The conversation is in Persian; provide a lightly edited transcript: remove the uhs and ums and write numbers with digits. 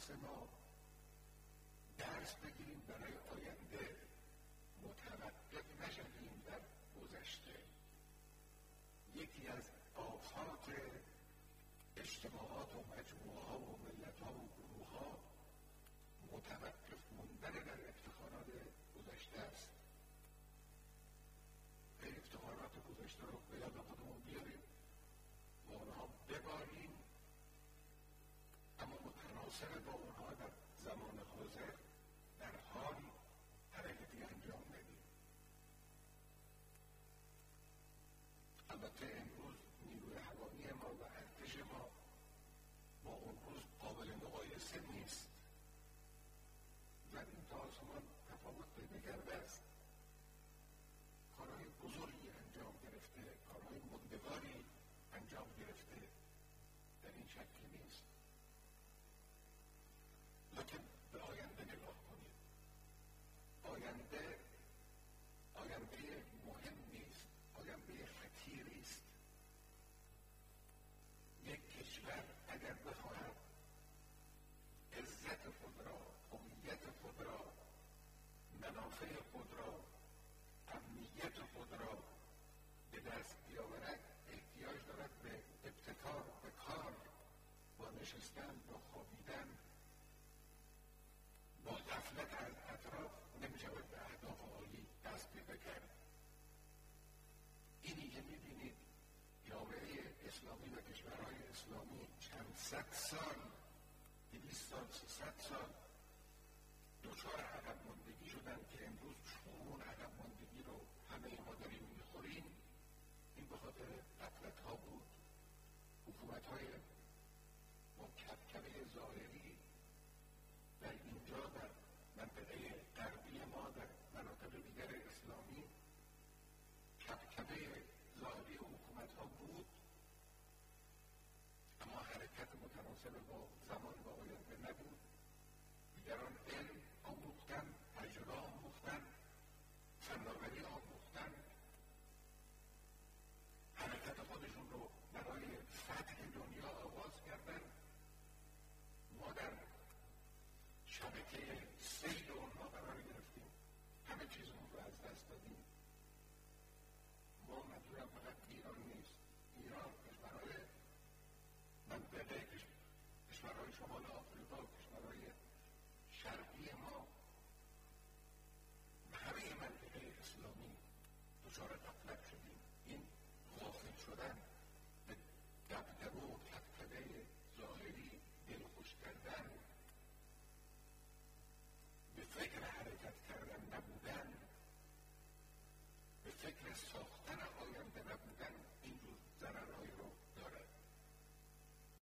اساس ما درس بگیریم برای آینده، متوقف نشویم در گذشته. یکی از آفات اجتماعات و مجموعه ها و ملت ها و گروه ها متوقف موندن در افتخارات گذشته است. افتخارات گذشته رو به یاد خودمون بیاریم و اونها بباریم، اما متناسب با اونها در زمان حاضر در حال حرکتی انجام ندیم. البته امروز نیروی هوایی ما و ارتش ما با اون روز قابل مقایسه نیست. زمین تا آسمان تفاوت پیدا کرده است. کارهای بزرگی انجام گرفته، کارهای ماندگاری انجام گرفته، در این شکلی نیست. لکن به آینده نگاه کنید. آینده مهمی است، آینده خطیری است. یک کشور اگر بخواهد عزت خود را، هویت خود را، منافع خود را، امنیت خود را به دست بیاورد، احتیاج دارد به ابتکار، به کار، با نشستن، با خوابیدن، با غفلت از اطراف نمی‌شود به اهداف عالی دست پیدا کرد. اینی که می‌بینید جامعه اسلامی و کشورهای اسلامی چند صد سال، 200 سال، 300 سال دچار عقب ماندگی شدن که امروز چون اون عقب ماندگی رو همه ما داریم می‌خوریم، این به خاطر غفلت‌ها بود. حکومت‌های با کبکبه ظاهری در اینجا، در منطقه غربی ما، در مناطق دیگر اسلامی، کبکبه ظاهری حکومت‌ها بود، اما حرکت متناسب با زمان و آینده نبود. دیگران علم